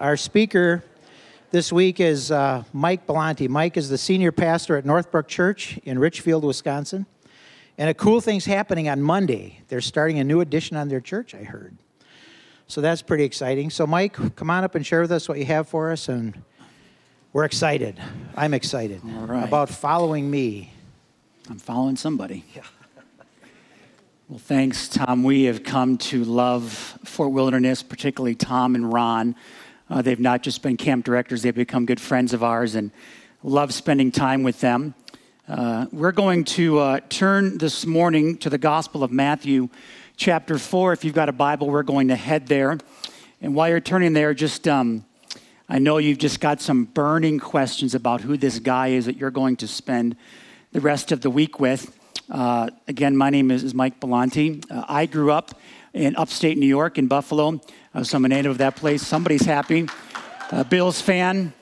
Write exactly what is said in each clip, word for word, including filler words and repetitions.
Our speaker this week is uh, Mike Belanti. Mike is the senior pastor at Northbrook Church in Richfield, Wisconsin. And a cool thing's happening on Monday. They're starting a new addition on their church, I heard. So that's pretty exciting. So Mike, come on up and share with us what you have for us. And we're excited. I'm excited All right. about following me. I'm following somebody. Yeah. Well, thanks, Tom. We have come to love Fort Wilderness, particularly Tom and Ron. Uh, they've not just been camp directors, they've become good friends of ours and love spending time with them. Uh, we're going to uh, turn this morning to the Gospel of Matthew, chapter four. If you've got a Bible, we're going to head there. And while you're turning there, just um, I know you've just got some burning questions about who this guy is that you're going to spend the rest of the week with. Uh, again, my name is, is Mike Belanti. Uh, I grew up in upstate New York, in Buffalo. Uh, so I'm a native of that place. Somebody's happy. Uh, Bills fan.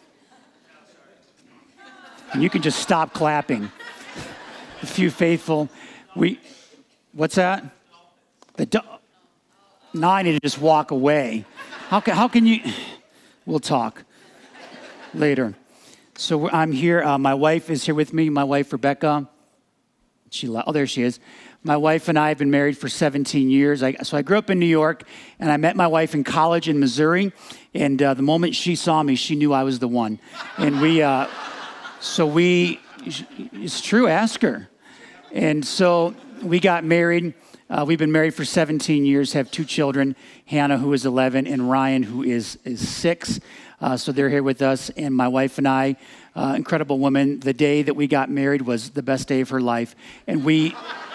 And you can just stop clapping. A few faithful. We, what's that? The do- now I need to just walk away. How can, how can you? We'll talk later. So I'm here. Uh, my wife is here with me. My wife, Rebecca. She, oh, there she is. My wife and I have been married for seventeen years. I, so I grew up in New York, and I met my wife in college in Missouri. And uh, the moment she saw me, she knew I was the one. And we, uh, so we, it's true, ask her. And so we got married. Uh, we've been married for seventeen years, have two children, Hannah, who is eleven, and Ryan, who is, is six. Uh, so they're here with us, and my wife and I, uh, incredible woman. The day that we got married was the best day of her life. And we,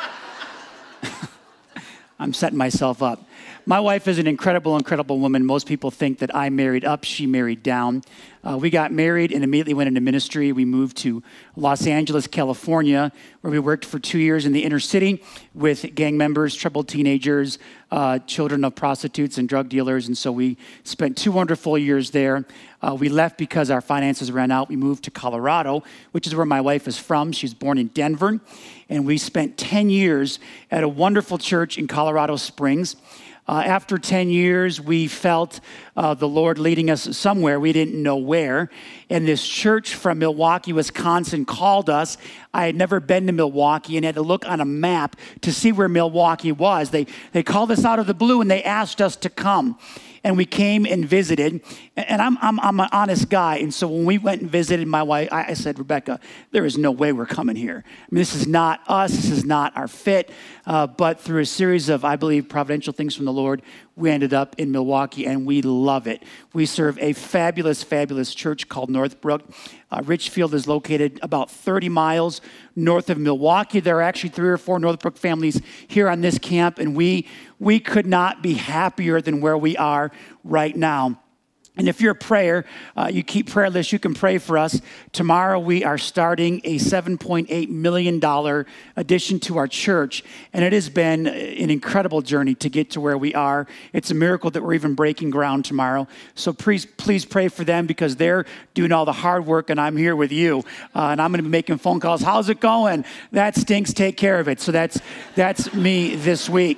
I'm setting myself up. My wife is an incredible, incredible woman. Most people think that I married up, she married down. Uh, we got married and immediately went into ministry. We moved to Los Angeles, California, where we worked for two years in the inner city with gang members, troubled teenagers, uh, children of prostitutes and drug dealers. And so we spent two wonderful years there. Uh, we left because our finances ran out. We moved to Colorado, which is where my wife is from. She's born in Denver. And we spent ten years at a wonderful church in Colorado Springs. Uh, after ten years, we felt uh, the Lord leading us somewhere. We didn't know where. And this church from Milwaukee, Wisconsin called us. I had never been to Milwaukee and had to look on a map to see where Milwaukee was. They, they called us out of the blue and they asked us to come. And we came and visited. And I'm, I'm, I'm an honest guy. And so when we went and visited my wife, I, I said, Rebecca, there is no way we're coming here. I mean, this is not us. This is not our fit. Uh, but through a series of, I believe, providential things from the Lord, we ended up in Milwaukee, and we love it. We serve a fabulous, fabulous church called Northbrook. Uh, Richfield is located about thirty miles north of Milwaukee. There are actually three or four Northbrook families here on this camp, and we we could not be happier than where we are right now. And if you're a prayer, uh, you keep prayer lists, you can pray for us. Tomorrow we are starting a seven point eight million dollars addition to our church. And it has been an incredible journey to get to where we are. It's a miracle that we're even breaking ground tomorrow. So please, please pray for them because they're doing all the hard work and I'm here with you. Uh, and I'm going to be making phone calls. How's it going? That stinks. Take care of it. So that's, that's me this week.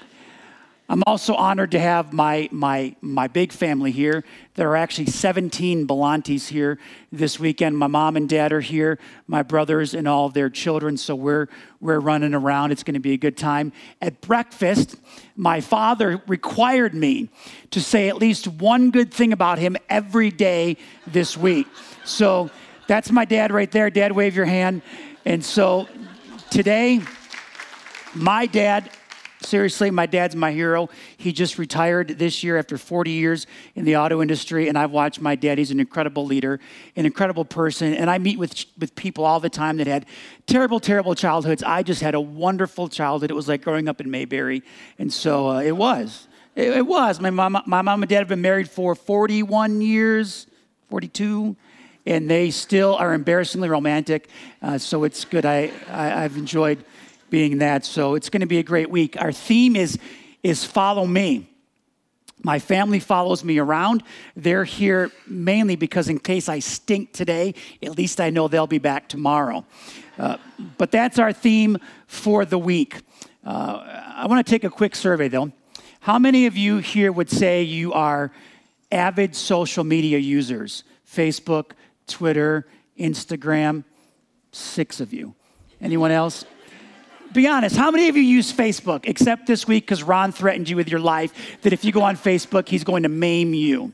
I'm also honored to have my my my big family here. There are actually seventeen Belantis here this weekend. My mom and dad are here, my brothers and all of their children, so we're we're running around. It's going to be a good time. At breakfast, my father required me to say at least one good thing about him every day this week. So that's my dad right there. Dad, wave your hand. And so today, my dad... Seriously, my dad's my hero. He just retired this year after forty years in the auto industry, and I've watched my dad. He's an incredible leader, an incredible person, and I meet with, with people all the time that had terrible, terrible childhoods. I just had a wonderful childhood. It was like growing up in Mayberry, and so uh, it was. It, it was. My mom, my mom and dad have been married for forty-one years, forty-two, and they still are embarrassingly romantic, uh, so it's good. I, I, I've enjoyed being that. So it's going to be a great week. Our theme is, is follow me. My family follows me around. They're here mainly because in case I stink today, at least I know they'll be back tomorrow. Uh, but that's our theme for the week. Uh, I want to take a quick survey, though. How many of you here would say you are avid social media users? Facebook, Twitter, Instagram, six of you. Anyone else? Be honest, how many of you use Facebook, except this week because Ron threatened you with your life that if you go on Facebook, he's going to maim you?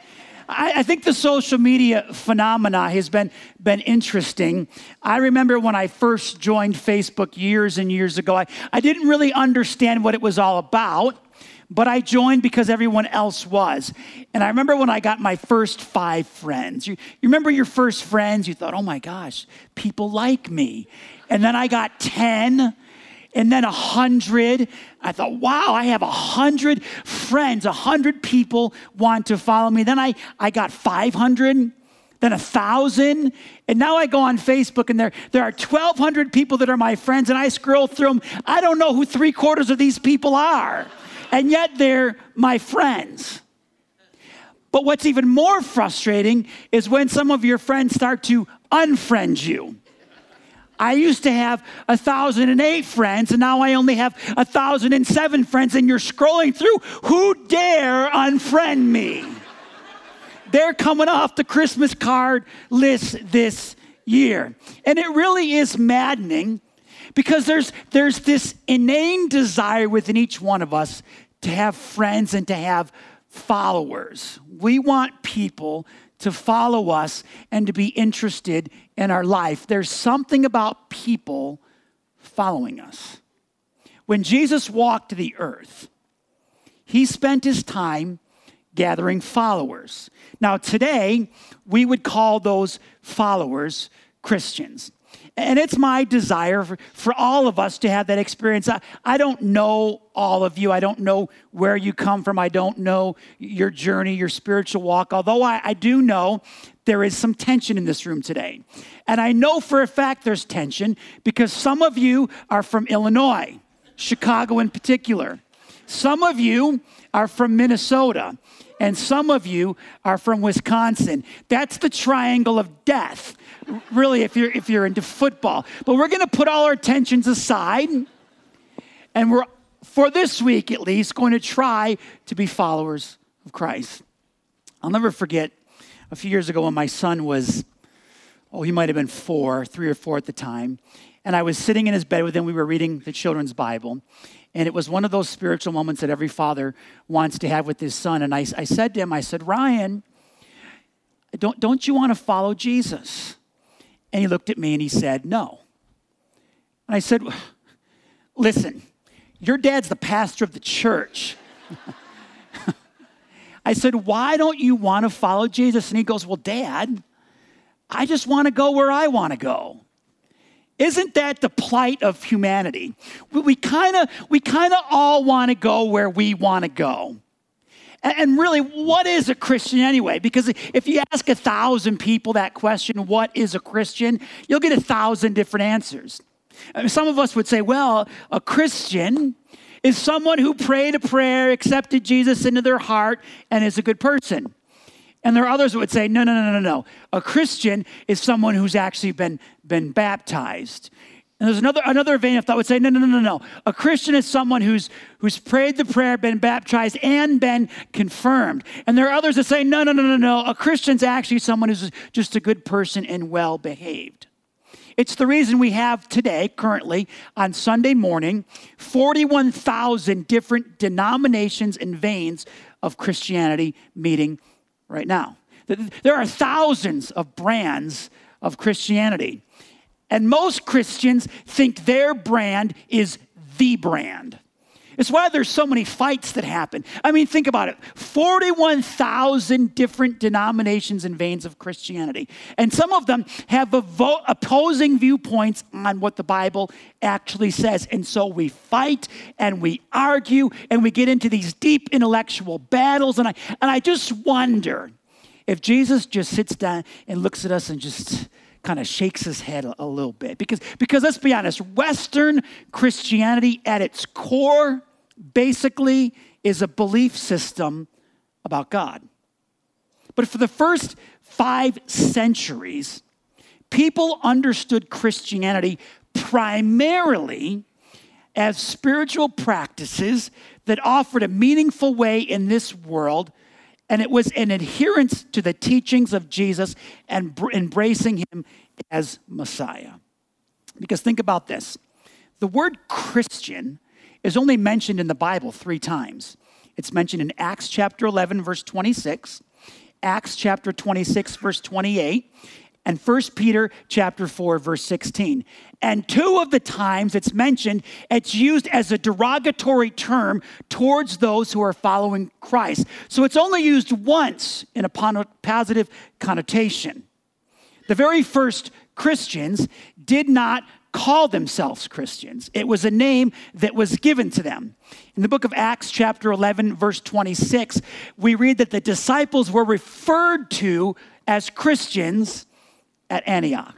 I, I think the social media phenomena has been, been interesting. I remember when I first joined Facebook years and years ago, I, I didn't really understand what it was all about, but I joined because everyone else was. And I remember when I got my first five friends. You, you remember your first friends? You thought, oh my gosh, people like me. And then I got ten, and then one hundred. I thought, wow, I have one hundred friends. one hundred people want to follow me. Then I, I got five hundred, then one thousand. And now I go on Facebook, and there, there are twelve hundred people that are my friends, and I scroll through them. I don't know who three quarters of these people are. And yet they're my friends. But what's even more frustrating is when some of your friends start to unfriend you. I used to have one thousand eight friends, and now I only have one thousand seven friends, and you're scrolling through, who dare unfriend me? They're coming off the Christmas card list this year. And it really is maddening because there's, there's this inane desire within each one of us to have friends and to have followers. We want people to follow us and to be interested in our life. There's something about people following us. When Jesus walked the earth, he spent his time gathering followers. Now today, we would call those followers Christians. And it's my desire for, for all of us to have that experience. I, I don't know all of you. I don't know where you come from. I don't know your journey, your spiritual walk. Although I, I do know there is some tension in this room today. And I know for a fact there's tension because some of you are from Illinois, Chicago in particular. Some of you are from Minnesota. And some of you are from Wisconsin. That's the triangle of death, really, if you're, if you're into football. But we're going to put all our tensions aside, and we're, for this week at least, going to try to be followers of Christ. I'll never forget a few years ago when my son was, oh, he might have been four, three or four at the time, and I was sitting in his bed with him. We were reading the children's Bible. And it was one of those spiritual moments that every father wants to have with his son. And I, I said to him, I said, Ryan, don't, don't you want to follow Jesus? And he looked at me and he said, no. And I said, listen, your dad's the pastor of the church. I said, why don't you want to follow Jesus? And he goes, well, Dad, I just want to go where I want to go. Isn't that the plight of humanity? We kind of we kind of all want to go where we want to go. And really, what is a Christian anyway? Because if you ask a thousand people that question, what is a Christian? You'll get a thousand different answers. I mean, some of us would say, well, a Christian is someone who prayed a prayer, accepted Jesus into their heart, and is a good person. And there are others who would say, no, no, no, no, no. A Christian is someone who's actually been, been baptized. And there's another, another vein of thought would say, no, no, no, no, no. A Christian is someone who's, who's prayed the prayer, been baptized, and been confirmed. And there are others that say, no, no, no, no, no. A Christian's actually someone who's just a good person and well-behaved. It's the reason we have today, currently, on Sunday morning, forty-one thousand different denominations and veins of Christianity meeting right now. There are thousands of brands of Christianity. And most Christians think their brand is the brand. It's why there's so many fights that happen. I mean, think about it. forty-one thousand different denominations and veins of Christianity. And some of them have vo- opposing viewpoints on what the Bible actually says. And so we fight and we argue and we get into these deep intellectual battles. And I, and I just wonder if Jesus just sits down and looks at us and just kind of shakes his head a, a little bit. Because, because let's be honest, Western Christianity at its core basically is a belief system about God. But for the first five centuries, people understood Christianity primarily as spiritual practices that offered a meaningful way in this world And it was an adherence to the teachings of Jesus and br- embracing him as Messiah. Because think about this. The word Christian is only mentioned in the Bible three times. It's mentioned in Acts chapter eleven, verse twenty-six, Acts chapter twenty-six, verse twenty-eight, and First Peter chapter four, verse sixteen. And two of the times it's mentioned, it's used as a derogatory term towards those who are following Christ. So it's only used once in a positive connotation. The very first Christians did not call themselves Christians. It was a name that was given to them. In the book of Acts chapter eleven, verse twenty-six, we read that the disciples were referred to as Christians at Antioch.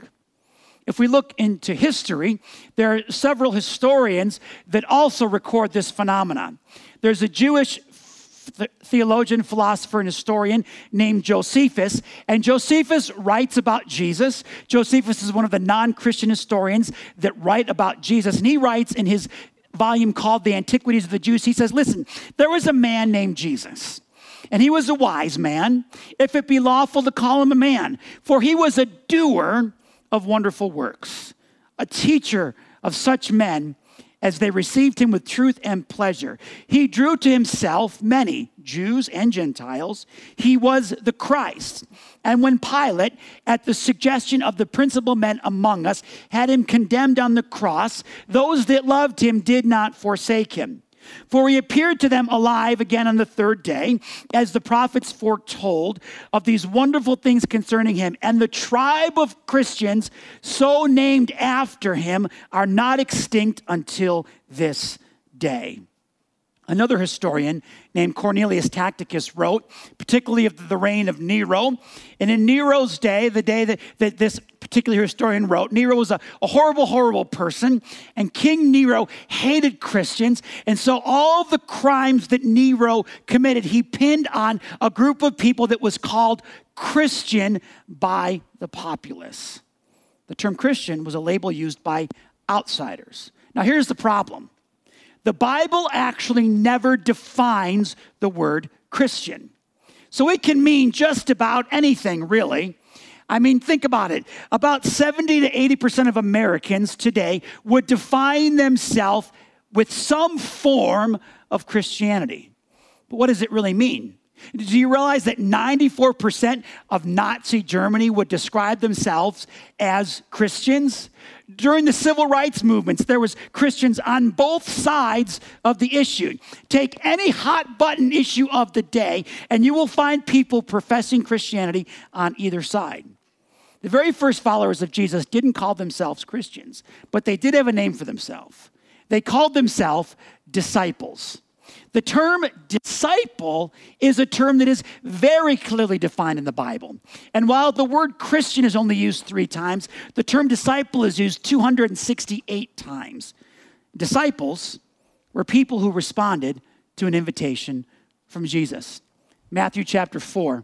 If we look into history, there are several historians that also record this phenomenon. There's a Jewish theologian, philosopher, and historian named Josephus, and Josephus writes about Jesus. Josephus is one of the non-Christian historians that write about Jesus, and he writes in his volume called The Antiquities of the Jews, he says, listen, there was a man named Jesus, and he was a wise man, if it be lawful to call him a man, for he was a doer of wonderful works, a teacher of such men as they received him with truth and pleasure. He drew to himself many, Jews and Gentiles. He was the Christ. And when Pilate, at the suggestion of the principal men among us, had him condemned on the cross, those that loved him did not forsake him. For he appeared to them alive again on the third day, as the prophets foretold of these wonderful things concerning him. And the tribe of Christians, so named after him, are not extinct until this day. Another historian named Cornelius Tacitus wrote, particularly of the reign of Nero. And in Nero's day, the day that, that this particular historian wrote, Nero was a, a horrible, horrible person. And King Nero hated Christians. And so all the crimes that Nero committed, he pinned on a group of people that was called Christian by the populace. The term Christian was a label used by outsiders. Now here's the problem. The Bible actually never defines the word Christian. So it can mean just about anything, really. I mean, think about it. About seventy to eighty percent of Americans today would define themselves with some form of Christianity. But what does it really mean? Do you realize that ninety-four percent of Nazi Germany would describe themselves as Christians? During the civil rights movements, there was Christians on both sides of the issue. Take any hot button issue of the day, and you will find people professing Christianity on either side. The very first followers of Jesus didn't call themselves Christians, but they did have a name for themselves. They called themselves disciples. The term disciple is a term that is very clearly defined in the Bible. And while the word Christian is only used three times, the term disciple is used two hundred sixty-eight times. Disciples were people who responded to an invitation from Jesus. Matthew chapter four,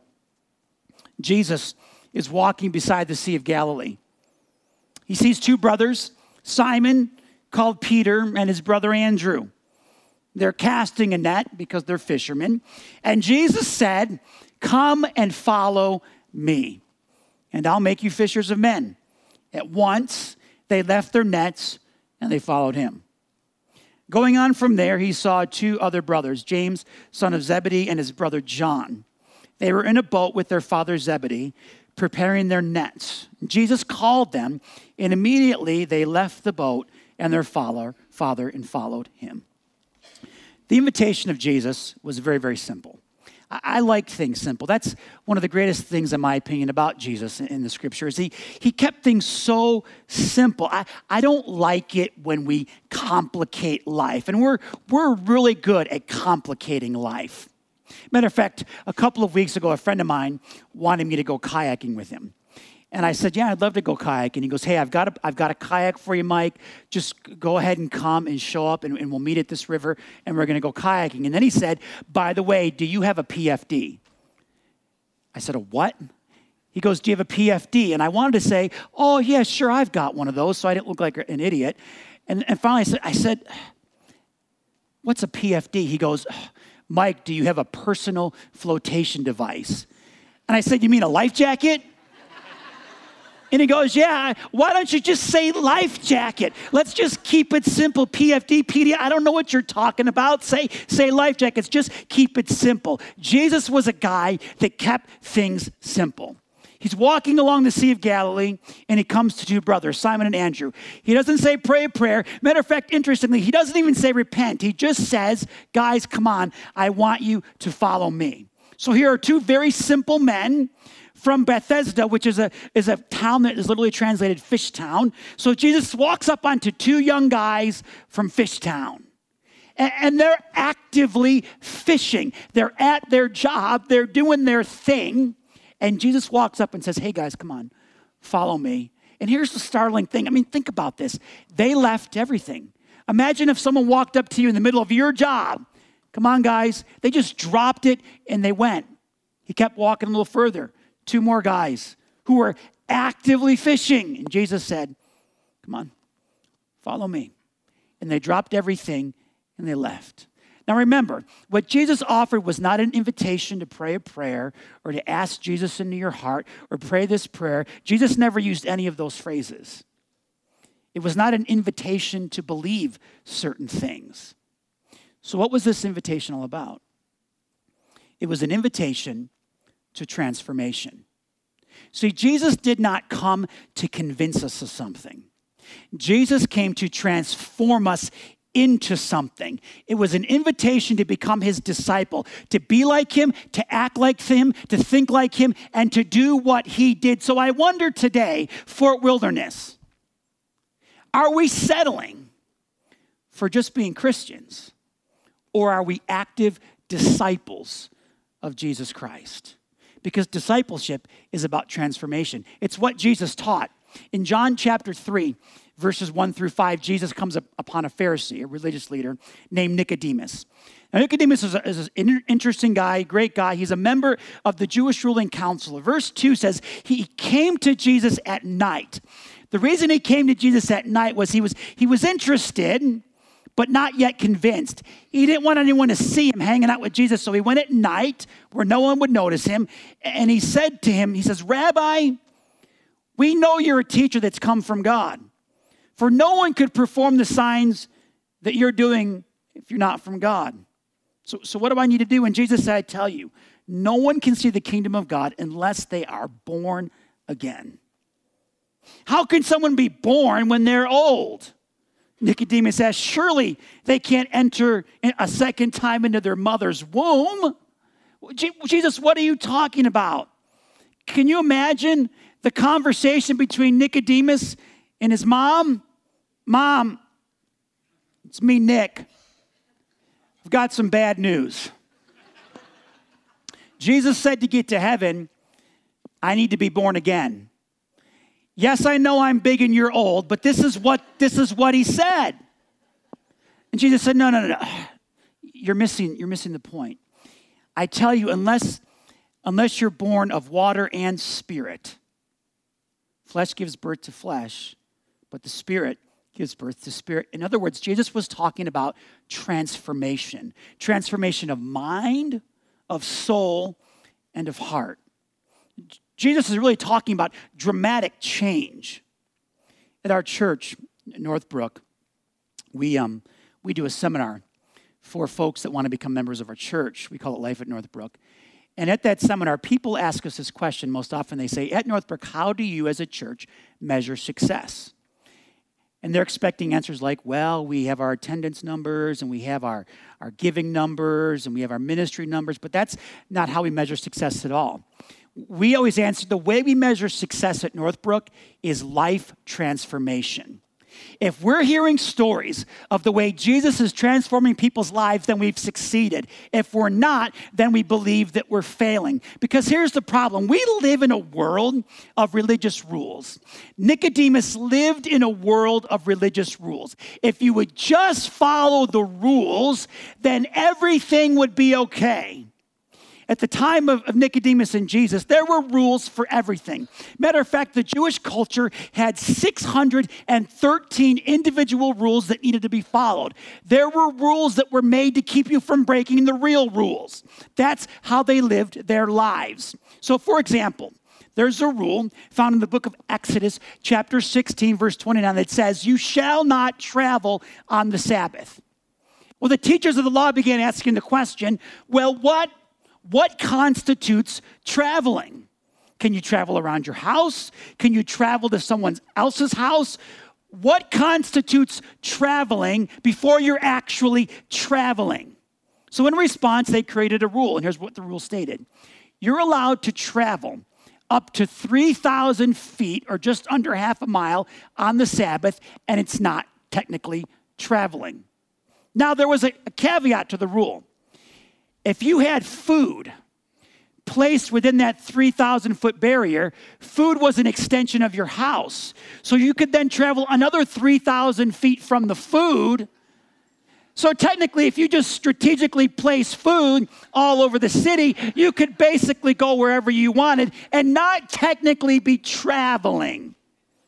Jesus is walking beside the Sea of Galilee. He sees two brothers, Simon, called Peter, and his brother Andrew. They're casting a net because they're fishermen. And Jesus said, come and follow me, and I'll make you fishers of men. At once, they left their nets and they followed him. Going on from there, he saw two other brothers, James, son of Zebedee, and his brother John. They were in a boat with their father Zebedee, preparing their nets. Jesus called them, and immediately they left the boat and their father, father and followed him. The invitation of Jesus was very, very simple. I, I like things simple. That's one of the greatest things, in my opinion, about Jesus in, in the scriptures. He, he kept things so simple. I, I don't like it when we complicate life, and we're, we're really good at complicating life. Matter of fact, a couple of weeks ago, a friend of mine wanted me to go kayaking with him. And I said, yeah, I'd love to go kayaking. He goes, hey, I've got a, I've got a kayak for you, Mike. Just go ahead and come and show up, and, and we'll meet at this river, and we're going to go kayaking. And then he said, by the way, do you have a P F D? I said, a what? He goes, do you have a P F D? And I wanted to say, oh, yeah, sure, I've got one of those, so I didn't look like an idiot. And, and finally I said, I said, what's a P F D? He goes, Mike, do you have a personal flotation device? And I said, you mean a life jacket? And he goes, yeah, why don't you just say life jacket? Let's just keep it simple. P F D, P D, I don't know what you're talking about. Say, say life jackets, just keep it simple. Jesus was a guy that kept things simple. He's walking along the Sea of Galilee, and he comes to two brothers, Simon and Andrew. He doesn't say pray a prayer. Matter of fact, interestingly, he doesn't even say repent. He just says, guys, come on, I want you to follow me. So here are two very simple men from Bethesda, which is a, is a town that is literally translated fish town. So Jesus walks up onto two young guys from fish town. And, and they're actively fishing. They're at their job. They're doing their thing. And Jesus walks up and says, hey guys, come on, follow me. And here's the startling thing. I mean, think about this. They left everything. Imagine if someone walked up to you in the middle of your job. Come on, guys. They just dropped it and they went. He kept walking a little further. Two more guys who were actively fishing. And Jesus said, come on, follow me. And they dropped everything and they left. Now remember, what Jesus offered was not an invitation to pray a prayer or to ask Jesus into your heart or pray this prayer. Jesus never used any of those phrases. It was not an invitation to believe certain things. So what was this invitation all about? It was an invitation to transformation. See, Jesus did not come to convince us of something. Jesus came to transform us into something. It was an invitation to become his disciple, to be like him, to act like him, to think like him, and to do what he did. So I wonder today, Fort Wilderness, are we settling for just being Christians, or are we active disciples of Jesus Christ? Because discipleship is about transformation. It's what Jesus taught. In John chapter three, verses one through five, Jesus comes up upon a Pharisee, a religious leader, named Nicodemus. Now, Nicodemus is, a, is an interesting guy, great guy. He's a member of the Jewish ruling council. Verse two says, he came to Jesus at night. The reason he came to Jesus at night was he was, he was interested, but not yet convinced. He didn't want anyone to see him hanging out with Jesus, so he went at night where no one would notice him, and he said to him, he says, Rabbi, we know you're a teacher that's come from God, for no one could perform the signs that you're doing if you're not from God. So, so what do I need to do? And Jesus said, I tell you, no one can see the kingdom of God unless they are born again. How can someone be born when they're old? Nicodemus asked, surely they can't enter a second time into their mother's womb. Jesus, what are you talking about? Can you imagine the conversation between Nicodemus and his mom? Mom, it's me, Nick. I've got some bad news. Jesus said to get to heaven, I need to be born again. Yes, I know I'm big and you're old, but this is what this is what he said. And Jesus said, no, no, no, no. You're missing, you're missing the point. I tell you, unless, unless you're born of water and spirit, flesh gives birth to flesh, but the spirit gives birth to spirit. In other words, Jesus was talking about transformation. Transformation of mind, of soul, and of heart. Jesus is really talking about dramatic change. At our church, Northbrook, we um we do a seminar for folks that want to become members of our church. We call it Life at Northbrook. And at that seminar, people ask us this question. Most often they say, at Northbrook, how do you as a church measure success? And they're expecting answers like, well, we have our attendance numbers and we have our, our giving numbers and we have our ministry numbers, but that's not how we measure success at all. We always answer, the way we measure success at Northbrook is life transformation. If we're hearing stories of the way Jesus is transforming people's lives, then we've succeeded. If we're not, then we believe that we're failing. Because here's the problem. We live in a world of religious rules. Nicodemus lived in a world of religious rules. If you would just follow the rules, then everything would be okay. At the time of, of Nicodemus and Jesus, there were rules for everything. Matter of fact, the Jewish culture had six hundred thirteen individual rules that needed to be followed. There were rules that were made to keep you from breaking the real rules. That's how they lived their lives. So, for example, there's a rule found in the book of Exodus, chapter sixteen, verse twenty-nine, that says, "You shall not travel on the Sabbath." Well, the teachers of the law began asking the question, well, what, what constitutes traveling? Can you travel around your house? Can you travel to someone else's house? What constitutes traveling before you're actually traveling? So in response, they created a rule, and here's what the rule stated. You're allowed to travel up to three thousand feet, or just under half a mile, on the Sabbath, and it's not technically traveling. Now, there was a, a caveat to the rule. If you had food placed within that three thousand foot barrier, food was an extension of your house. So you could then travel another three thousand feet from the food. So technically, if you just strategically place food all over the city, you could basically go wherever you wanted and not technically be traveling.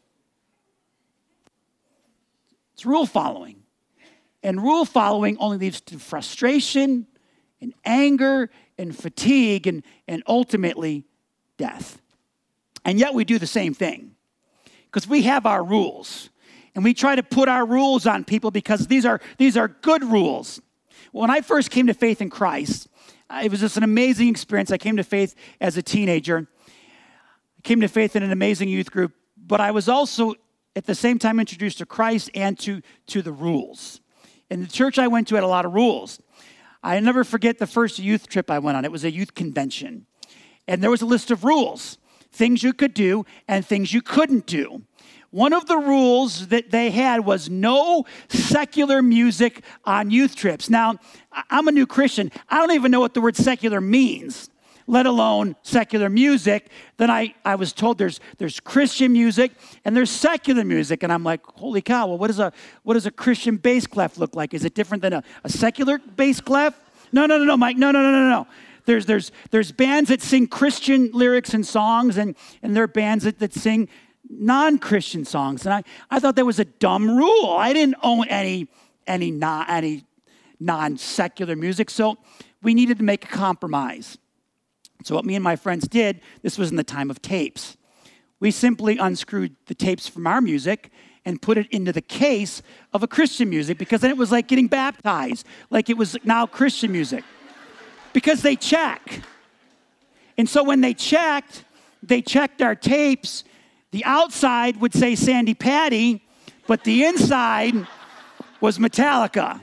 It's rule following. And rule following only leads to frustration and anger and fatigue and, and ultimately death. And yet we do the same thing because we have our rules. And we try to put our rules on people because these are, these are good rules. When I first came to faith in Christ, it was just an amazing experience. I came to faith as a teenager. I came to faith in an amazing youth group. But I was also at the same time introduced to Christ and to, to the rules. And the church I went to had a lot of rules. I never forget the first youth trip I went on. It was a youth convention. And there was a list of rules, things you could do and things you couldn't do. One of the rules that they had was no secular music on youth trips. Now, I'm a new Christian. I don't even know what the word secular means, let alone secular music. Then I, I was told there's there's Christian music and there's secular music. And I'm like, holy cow, well, what, is a, what does a Christian bass clef look like? Is it different than a, a secular bass clef? No, no, no, no, Mike, no, no, no, no, no. There's, there's, there's bands that sing Christian lyrics and songs, and, and there are bands that, that sing non-Christian songs. And I, I thought that was a dumb rule. I didn't own any, any, non, any non-secular music, so we needed to make a compromise. So what me and my friends did, this was in the time of tapes. We simply unscrewed the tapes from our music and put it into the case of a Christian music, because then it was like getting baptized, like it was now Christian music. Because they check. And so when they checked, they checked our tapes. The outside would say Sandy Patty, but the inside was Metallica.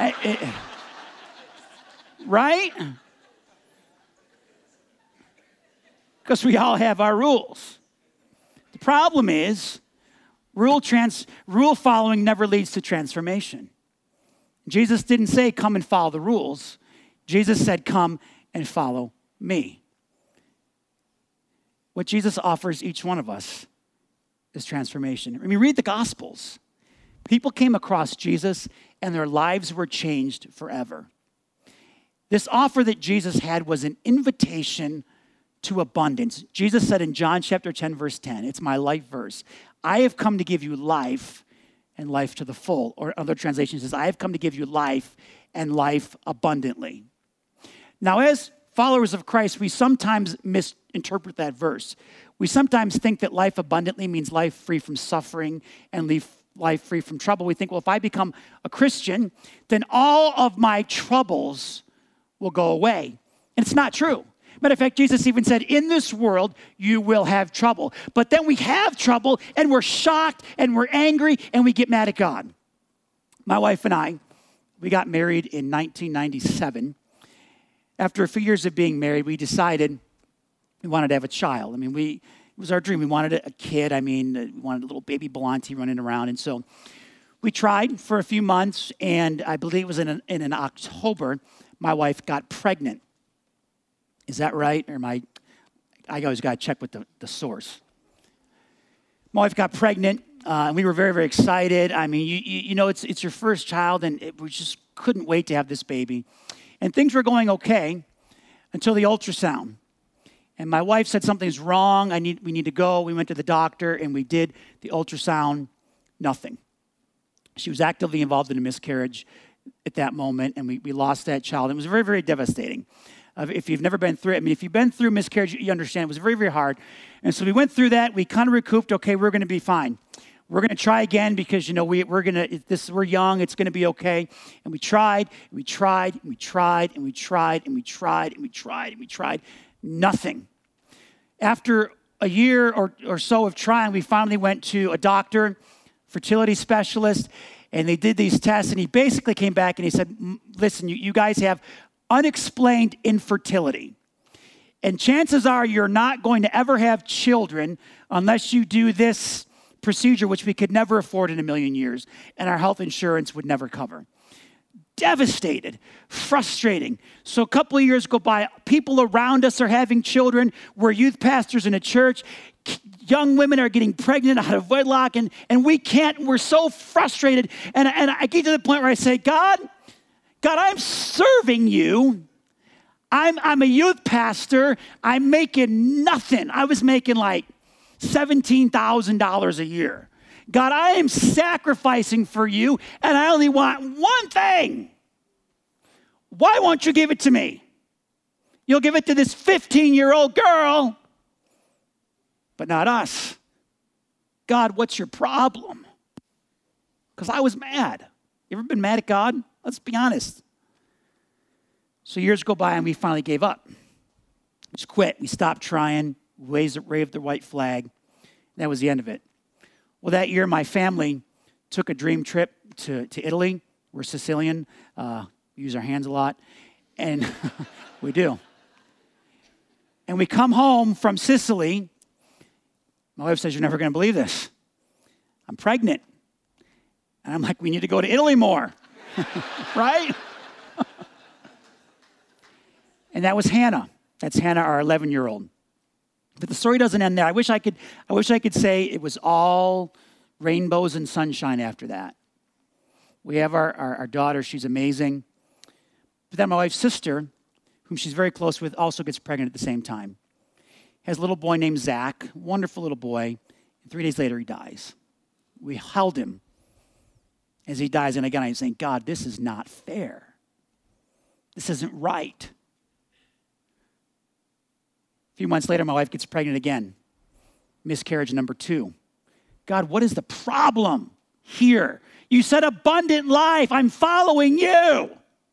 Right? Because we all have our rules. The problem is, rule trans, rule following never leads to transformation. Jesus didn't say, come and follow the rules. Jesus said, come and follow me. What Jesus offers each one of us is transformation. I mean, read the Gospels. People came across Jesus and their lives were changed forever. This offer that Jesus had was an invitation to abundance. Jesus said in John chapter ten, verse ten, it's my life verse, I have come to give you life and life to the full. Or other translations says, I have come to give you life and life abundantly. Now, as followers of Christ, we sometimes misinterpret that verse. We sometimes think that life abundantly means life free from suffering and life free from trouble. We think, well, if I become a Christian, then all of my troubles will go away. And it's not true. Matter of fact, Jesus even said, in this world, you will have trouble. But then we have trouble, and we're shocked, and we're angry, and we get mad at God. My wife and I, we got married in nineteen ninety-seven. After a few years of being married, we decided we wanted to have a child. I mean, we it was our dream. We wanted a kid. I mean, we wanted a little baby Belanti running around. And so we tried for a few months, and I believe it was in an, in an October, my wife got pregnant. Is that right? Or am I, I always got to check with the, the source. My wife got pregnant, uh, and we were very, very excited. I mean, you, you, you know, it's, it's your first child, and it, we just couldn't wait to have this baby. And things were going okay until the ultrasound. And my wife said something's wrong. I need, we need to go. We went to the doctor and we did the ultrasound. Nothing. She was actively involved in a miscarriage at that moment, and we, we lost that child. It was very, very devastating. Uh, if you've never been through it, I mean, if you've been through miscarriage, you understand it was very, very hard. And so we went through that. We kind of recouped. Okay, we're going to be fine. We're going to try again because, you know, we, we're going to, this, we're young. It's going to be okay. And we tried, and we tried, and we tried, and we tried, and we tried, and we tried, and we tried. Nothing. After a year or, or so of trying, we finally went to a doctor, fertility specialist, and they did these tests, and he basically came back and he said, listen, you, you guys have unexplained infertility. And chances are you're not going to ever have children unless you do this procedure, which we could never afford in a million years, and our health insurance would never cover. Devastated, frustrating. So a couple of years go by, people around us are having children. We're youth pastors in a church. Young women are getting pregnant out of wedlock, and, and we can't, we're so frustrated. And, and I get to the point where I say, God, God, I'm serving you. I'm, I'm a youth pastor. I'm making nothing. I was making like seventeen thousand dollars a year. God, I am sacrificing for you, and I only want one thing. Why won't you give it to me? You'll give it to this fifteen-year-old girl, but not us. God, what's your problem? Because I was mad. You ever been mad at God? Let's be honest. So years go by, and we finally gave up. We just quit. We stopped trying, waved, waved the white flag. That was the end of it. Well, that year, my family took a dream trip to, to Italy. We're Sicilian. Uh, we use our hands a lot. And we do. And we come home from Sicily. My wife says, you're never going to believe this. I'm pregnant. And I'm like, we need to go to Italy more. Right? And that was Hannah. That's Hannah, our eleven-year-old. But the story doesn't end there. I wish I could, I wish I could say it was all rainbows and sunshine after that. We have our, our, our daughter. She's amazing. But then my wife's sister, whom she's very close with, also gets pregnant at the same time. Has a little boy named Zach, wonderful little boy. And three days later, he dies. We held him as he dies. And again, I'm saying, God, this is not fair. This isn't right. A few months later, my wife gets pregnant again. Miscarriage number two. God, what is the problem here? You said abundant life. I'm following you.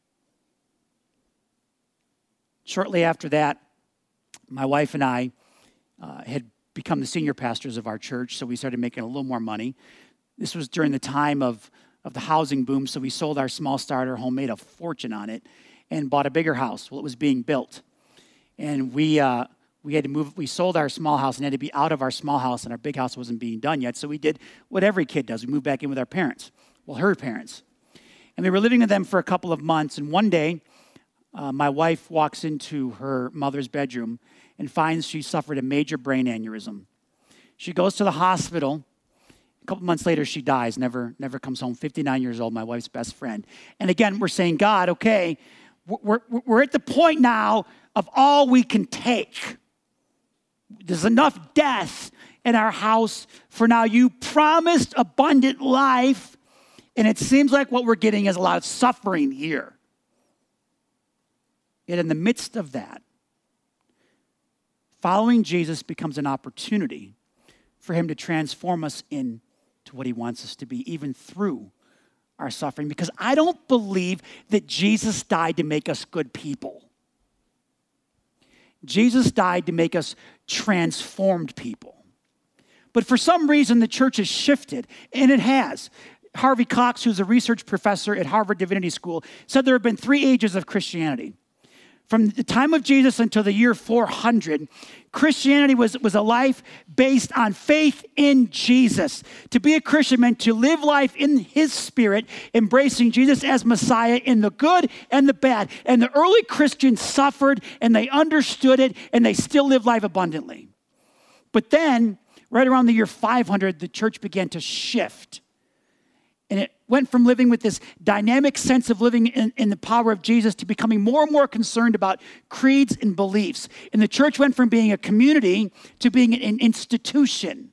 Shortly after that, my wife and I uh, had become the senior pastors of our church, so we started making a little more money. This was during the time of, of the housing boom, so we sold our small starter home, made a fortune on it, and bought a bigger house. Well, it was being built. And we... Uh, We had to move, we sold our small house and had to be out of our small house, and our big house wasn't being done yet. So we did what every kid does. We moved back in with our parents. Well, her parents. And we were living with them for a couple of months. And one day, uh, my wife walks into her mother's bedroom and finds she suffered a major brain aneurysm. She goes to the hospital. A couple months later, she dies, never, never comes home, fifty-nine years old, my wife's best friend. And again, we're saying, God, okay, we're, we're at the point now of all we can take. There's enough death in our house for now. You promised abundant life, and it seems like what we're getting is a lot of suffering here. Yet in the midst of that, following Jesus becomes an opportunity for him to transform us into what he wants us to be, even through our suffering. Because I don't believe that Jesus died to make us good people. Jesus died to make us transformed people. But for some reason, the church has shifted, and it has. Harvey Cox, who's a research professor at Harvard Divinity School, said there have been three ages of Christianity. From the time of Jesus until the year four hundred, Christianity was, was a life based on faith in Jesus. To be a Christian meant to live life in his spirit, embracing Jesus as Messiah in the good and the bad. And the early Christians suffered, and they understood it, and they still live life abundantly. But then, right around the year five hundred, the church began to shift. And it went from living with this dynamic sense of living in, in the power of Jesus to becoming more and more concerned about creeds and beliefs. And the church went from being a community to being an institution.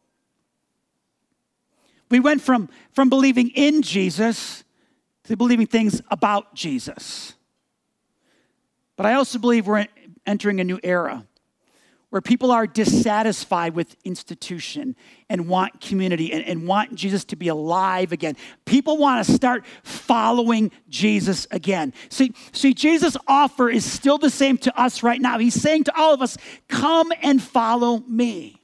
We went from, from believing in Jesus to believing things about Jesus. But I also believe we're entering a new era where people are dissatisfied with institution and want community and, and want Jesus to be alive again. People want to start following Jesus again. See, see, Jesus' offer is still the same to us right now. He's saying to all of us, come and follow me.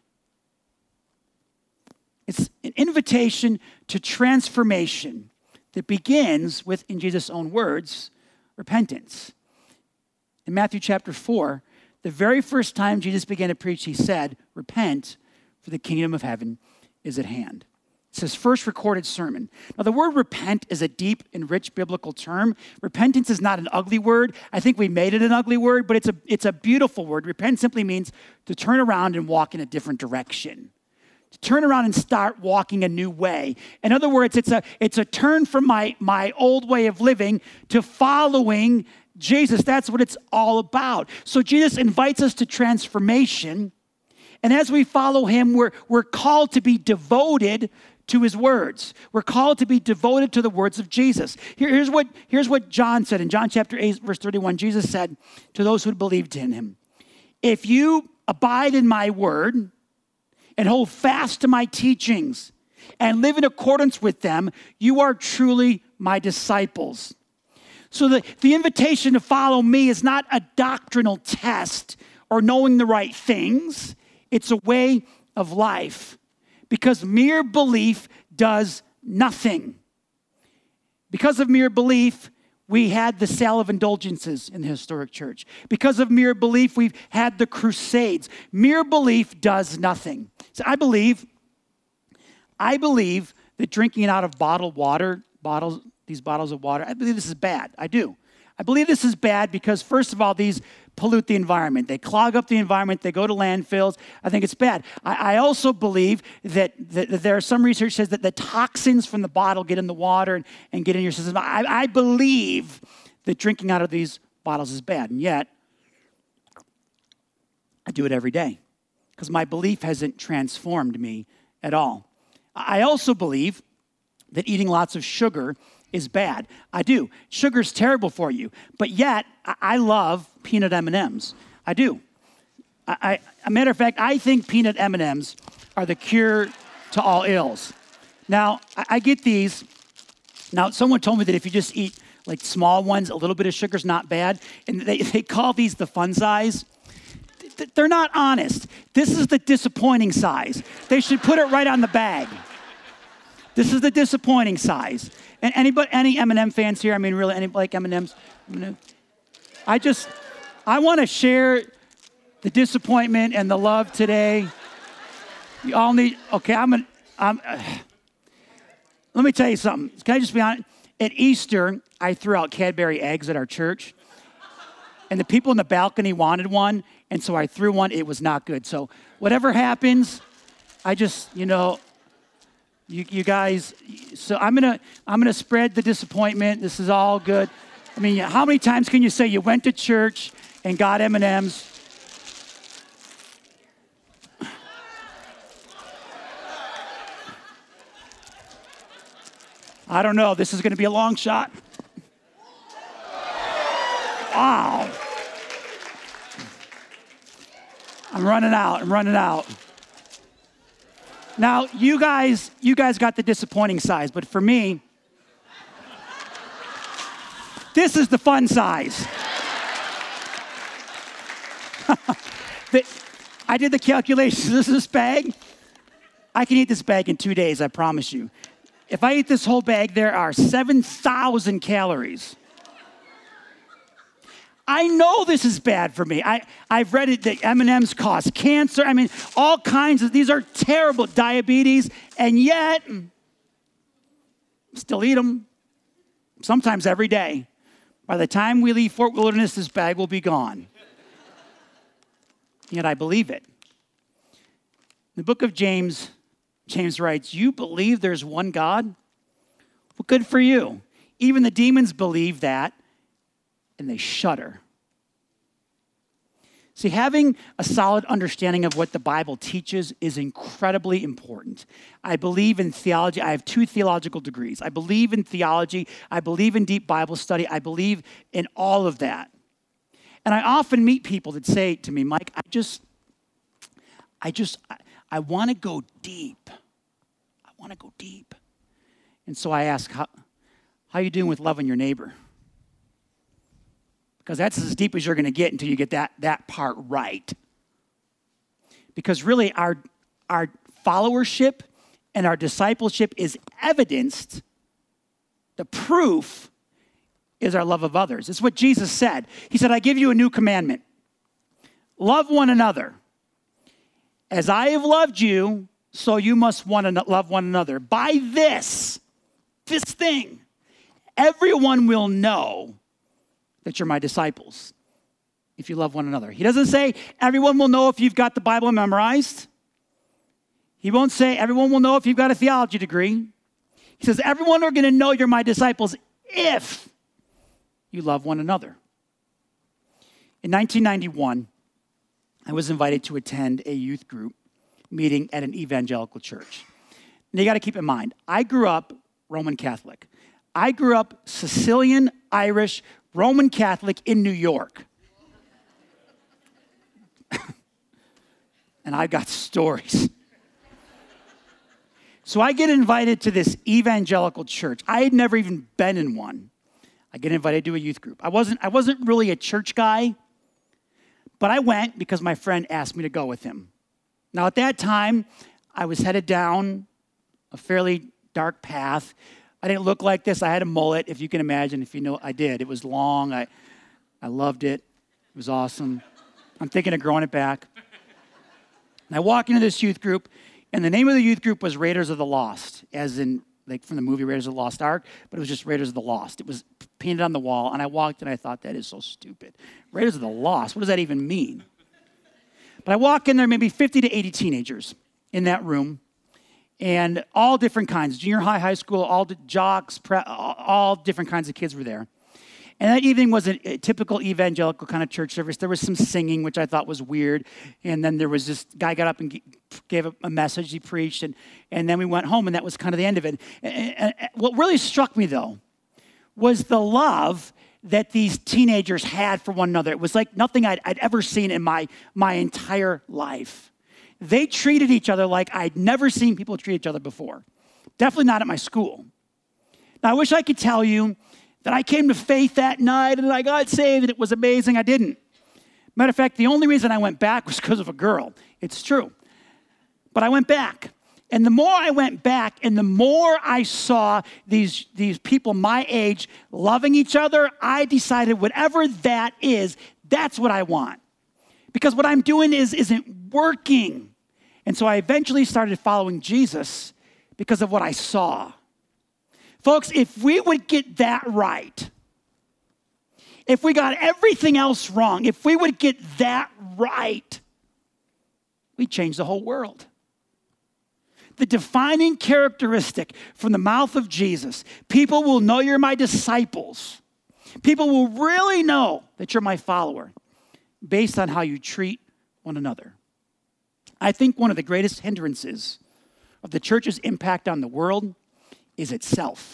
It's an invitation to transformation that begins with, in Jesus' own words, repentance. In Matthew chapter four, the very first time Jesus began to preach, he said, repent, for the kingdom of heaven is at hand. It's his first recorded sermon. Now, the word repent is a deep and rich biblical term. Repentance is not an ugly word. I think we made it an ugly word, but it's a, it's a beautiful word. Repent simply means to turn around and walk in a different direction. To turn around and start walking a new way. In other words, it's a, it's a turn from my, my old way of living to following Jesus. That's what it's all about. So Jesus invites us to transformation. And as we follow him, we're, we're called to be devoted to his words. We're called to be devoted to the words of Jesus. Here, here's, what, here's what John said. In John chapter eight, verse thirty-one, Jesus said to those who believed in him, if you abide in my word and hold fast to my teachings and live in accordance with them, you are truly my disciples. So the, the invitation to follow me is not a doctrinal test or knowing the right things. It's a way of life, because mere belief does nothing. Because of mere belief, we had the sale of indulgences in the historic church. Because of mere belief, we've had the crusades. Mere belief does nothing. So I believe, I believe that drinking out of bottled water, bottles, these bottles of water, I believe this is bad. I do. I believe this is bad because, first of all, these pollute the environment. They clog up the environment. They go to landfills. I think it's bad. I, I also believe that, that, that there are some research says that the toxins from the bottle get in the water and, and get in your system. I, I believe that drinking out of these bottles is bad. And yet, I do it every day because my belief hasn't transformed me at all. I also believe that eating lots of sugar is bad. I do. Sugar's terrible for you. But yet, I love peanut M and M's. I do. I, I, a matter of fact, I think peanut M and M's are the cure to all ills. Now, I, I get these. Now, someone told me that if you just eat like small ones, a little bit of sugar's not bad. And they, they call these the fun size. They're not honest. This is the disappointing size. They should put it right on the bag. This is the disappointing size. And anybody, any M and M fans here? I mean, really, any like M and M's? I just, I want to share the disappointment and the love today. You all need. Okay, I'm gonna. I'm, uh, let me tell you something. Can I just be honest? At Easter, I threw out Cadbury eggs at our church, and the people in the balcony wanted one, and so I threw one. It was not good. So whatever happens, I just, you know. You, you guys, so I'm gonna I'm gonna spread the disappointment. This is all good. I mean, how many times can you say you went to church and got M and M's? I don't know. This is going to be a long shot. Wow. I'm running out. I'm running out. Now, you guys, you guys got the disappointing size, but for me, this is the fun size. the, I did the calculations. This is this bag. I can eat this bag in two days, I promise you. If I eat this whole bag, there are seven thousand calories. I know this is bad for me. I, I've read it that M and M's cause cancer. I mean, all kinds of, these are terrible, diabetes, and yet, still eat them, sometimes every day. By the time we leave Fort Wilderness, this bag will be gone. Yet I believe it. In the book of James, James writes, you believe there's one God? Well, good for you. Even the demons believe that, and they shudder. See, having a solid understanding of what the Bible teaches is incredibly important. I believe in theology. I have two theological degrees. I believe in theology. I believe in deep Bible study. I believe in all of that. And I often meet people that say to me, Mike, I just, I just, I, I want to go deep. I want to go deep. And so I ask, how, how are you doing with loving your neighbor? Because that's as deep as you're going to get until you get that, that part right. Because really, our, our followership and our discipleship is evidenced. The proof is our love of others. It's what Jesus said. He said, I give you a new commandment. Love one another. As I have loved you, so you must one an- love one another. By this, this thing, everyone will know that you're my disciples if you love one another. He doesn't say everyone will know if you've got the Bible memorized. He won't say everyone will know if you've got a theology degree. He says everyone are going to know you're my disciples if you love one another. In nineteen ninety-one, I was invited to attend a youth group meeting at an evangelical church. And you got to keep in mind, I grew up Roman Catholic. I grew up Sicilian, Irish, Roman Catholic in New York. And I've got stories. So I get invited to this evangelical church. I had never even been in one. I get invited to a youth group. I wasn't, I wasn't really a church guy, but I went because my friend asked me to go with him. Now at that time, I was headed down a fairly dark path. I didn't look like this. I had a mullet, if you can imagine. If you know, I did. It was long. I, I loved it. It was awesome. I'm thinking of growing it back. And I walk into this youth group, and the name of the youth group was Raiders of the Lost, as in, like from the movie Raiders of the Lost Ark, but it was just Raiders of the Lost. It was painted on the wall, and I walked, and I thought, that is so stupid. Raiders of the Lost, what does that even mean? But I walk in there, maybe fifty to eighty teenagers in that room, and all different kinds, junior high, high school, all the jocks, pre- all different kinds of kids were there. And that evening was a, a typical evangelical kind of church service. There was some singing, which I thought was weird. And then there was this guy got up and g- gave a, a message. He preached. And, and then we went home, and that was kind of the end of it. And, and, and what really struck me, though, was the love that these teenagers had for one another. It was like nothing I'd, I'd ever seen in my, my entire life. They treated each other like I'd never seen people treat each other before. Definitely not at my school. Now, I wish I could tell you that I came to faith that night and I got saved and it was amazing. I didn't. Matter of fact, the only reason I went back was because of a girl. It's true. But I went back. And the more I went back and the more I saw these, these people my age loving each other, I decided whatever that is, that's what I want. Because what I'm doing is, isn't working. And so I eventually started following Jesus because of what I saw. Folks, if we would get that right, if we got everything else wrong, if we would get that right, we'd change the whole world. The defining characteristic from the mouth of Jesus, people will know you're my disciples. People will really know that you're my follower based on how you treat one another. I think one of the greatest hindrances of the church's impact on the world is itself.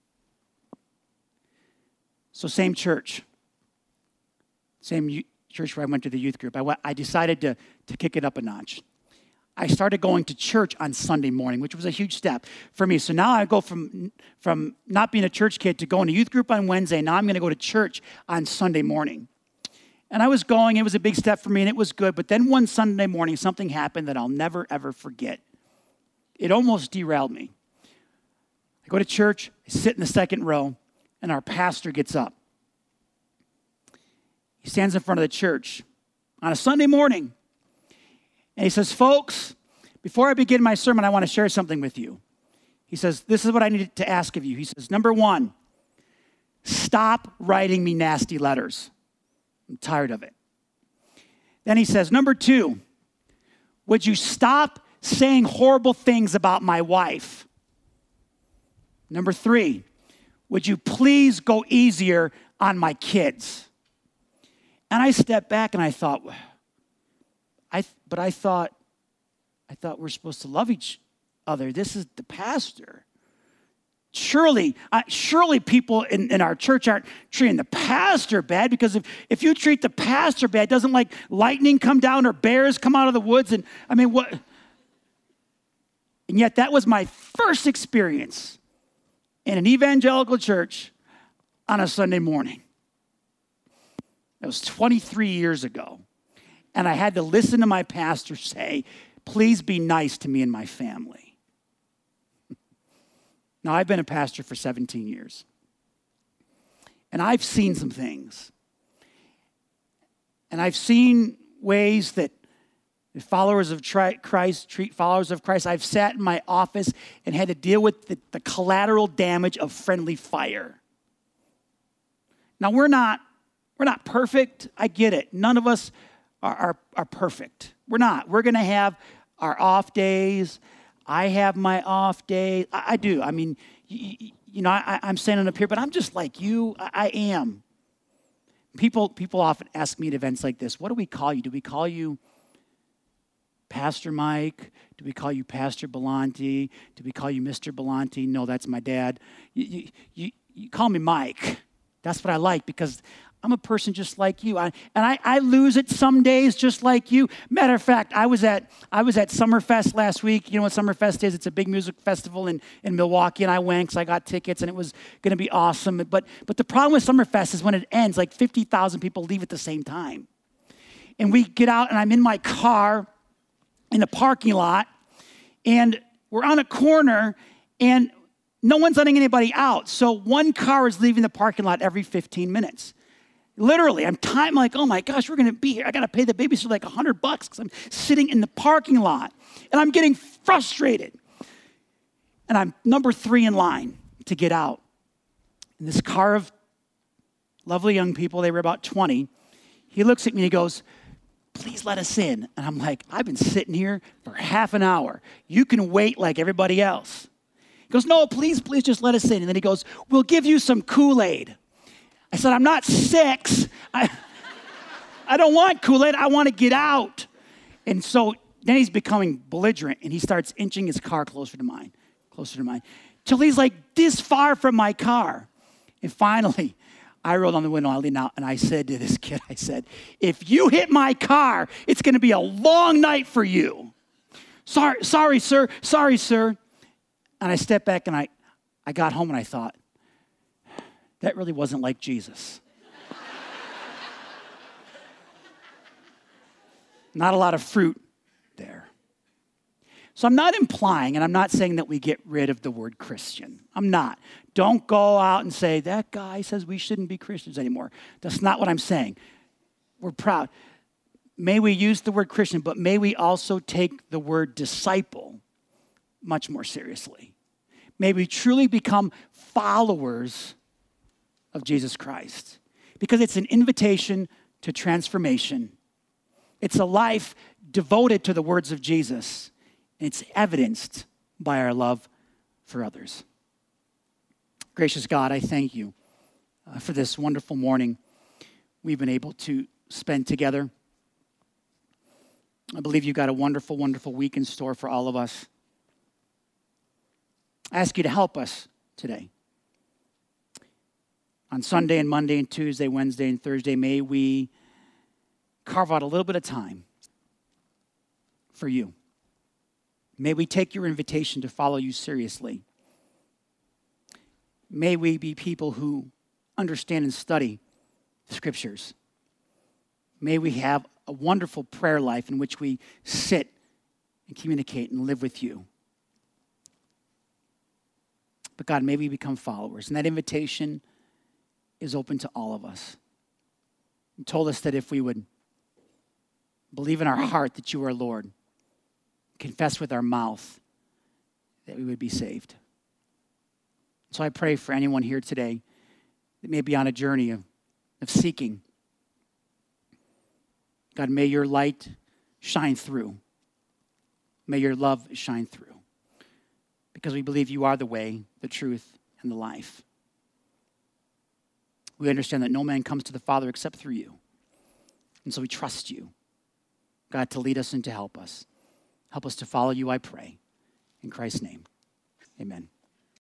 So same church, same u- church where I went to the youth group. I, went, I decided to, to kick it up a notch. I started going to church on Sunday morning, which was a huge step for me. So now I go from, from not being a church kid to going to youth group on Wednesday. Now I'm going to go to church on Sunday morning. And I was going, it was a big step for me, and it was good. But then one Sunday morning, something happened that I'll never, ever forget. It almost derailed me. I go to church, I sit in the second row, and our pastor gets up. He stands in front of the church on a Sunday morning, and he says, folks, before I begin my sermon, I want to share something with you. He says, this is what I need to ask of you. He says, number one, stop writing me nasty letters. I'm tired of it. Then he says, number two, would you stop saying horrible things about my wife? Number three, would you please go easier on my kids? And I stepped back and I thought, I but I thought, I thought we're supposed to love each other. This is the pastor. Surely, uh, surely people in, in our church aren't treating the pastor bad, because if, if you treat the pastor bad, doesn't like lightning come down or bears come out of the woods? And I mean, what? And yet that was my first experience in an evangelical church on a Sunday morning. That was twenty-three years ago. And I had to listen to my pastor say, please be nice to me and my family. Now, I've been a pastor for seventeen years. And I've seen some things. And I've seen ways that followers of Christ treat followers of Christ. I've sat in my office and had to deal with the, the collateral damage of friendly fire. Now, we're not, we're not perfect. I get it. None of us are, are, are perfect. We're not. We're going to have our off days. I have my off day. I, I do. I mean, you, you know, I, I'm standing up here, but I'm just like you. I, I am. People, people often ask me at events like this, what do we call you? Do we call you Pastor Mike? Do we call you Pastor Belanti? Do we call you Mister Belanti? No, that's my dad. You, you, you, you call me Mike. That's what I like, because I'm a person just like you. I, and I, I lose it some days just like you. Matter of fact, I was at I was at Summerfest last week. You know what Summerfest is? It's a big music festival in, in Milwaukee, and I went because I got tickets, and it was going to be awesome. But, but the problem with Summerfest is when it ends, like fifty thousand people leave at the same time. And we get out, and I'm in my car in the parking lot, and we're on a corner, and no one's letting anybody out. So one car is leaving the parking lot every fifteen minutes. Literally, I'm time like, oh my gosh, we're going to be here. I got to pay the babysitter like a hundred bucks because I'm sitting in the parking lot, and I'm getting frustrated. And I'm number three in line to get out. And this car of lovely young people, they were about twenty. He looks at me and he goes, please let us in. And I'm like, I've been sitting here for half an hour. You can wait like everybody else. He goes, no, please, please just let us in. And then he goes, we'll give you some Kool-Aid. I said, I'm not six. I, I don't want Kool-Aid. I want to get out. And so then he's becoming belligerent, and he starts inching his car closer to mine, closer to mine, till he's like this far from my car. And finally, I rolled on the window, I leaned out, and I said to this kid, I said, if you hit my car, it's going to be a long night for you. Sorry, sorry, sir. Sorry, sir. And I stepped back, and I, I got home, and I thought, that really wasn't like Jesus. Not a lot of fruit there. So I'm not implying, and I'm not saying that we get rid of the word Christian. I'm not. Don't go out and say, that guy says we shouldn't be Christians anymore. That's not what I'm saying. We're proud. May we use the word Christian, but may we also take the word disciple much more seriously. May we truly become followers of Jesus Christ, because it's an invitation to transformation. It's a life devoted to the words of Jesus, and it's evidenced by our love for others. Gracious God, I thank you uh, for this wonderful morning we've been able to spend together. I believe you've got a wonderful, wonderful week in store for all of us. I ask you to help us today. On Sunday and Monday and Tuesday, Wednesday and Thursday, may we carve out a little bit of time for you. May we take your invitation to follow you seriously. May we be people who understand and study the Scriptures. May we have a wonderful prayer life in which we sit and communicate and live with you. But God, may we become followers. And that invitation is open to all of us. You told us that if we would believe in our heart that you are Lord, confess with our mouth, that we would be saved. So I pray for anyone here today that may be on a journey of, of seeking. God, may your light shine through. May your love shine through. Because we believe you are the way, the truth, and the life. We understand that no man comes to the Father except through you. And so we trust you, God, to lead us and to help us. Help us to follow you, I pray. In Christ's name, amen.